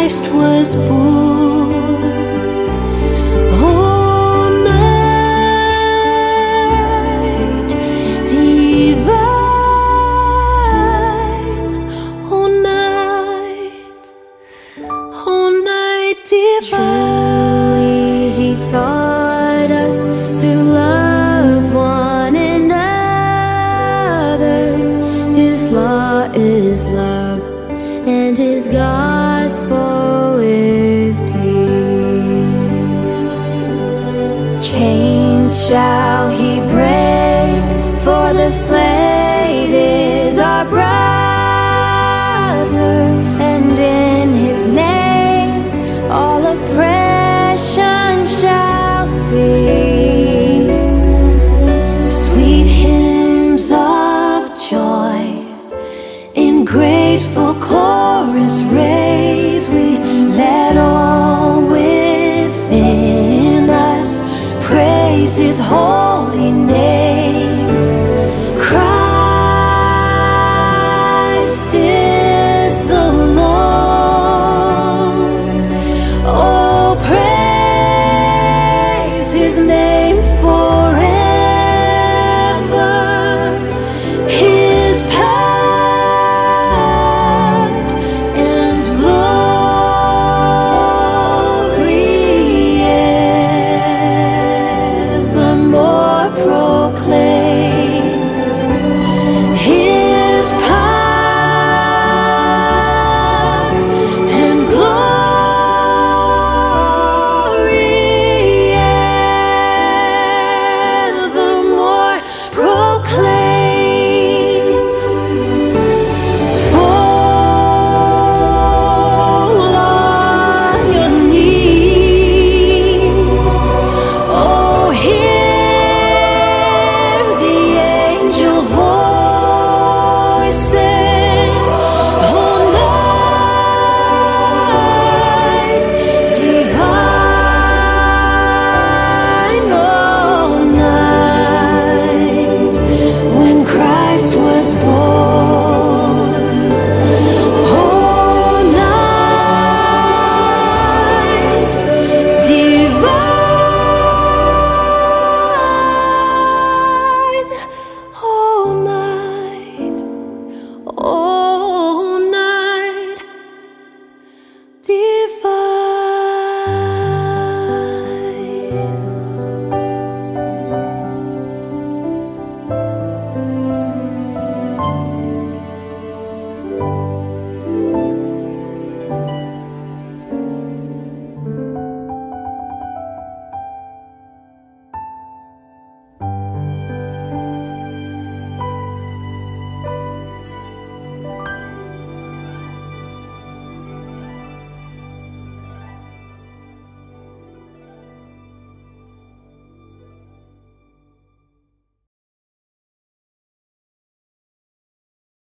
Christ was born. Oh, night divine, oh, night divine. Truly, He taught us to love one another. His law is love, and His gospel is peace. Chains shall He break, for the slave is our brother, and in His name all oppression shall cease. Sweet hymns of joy in grateful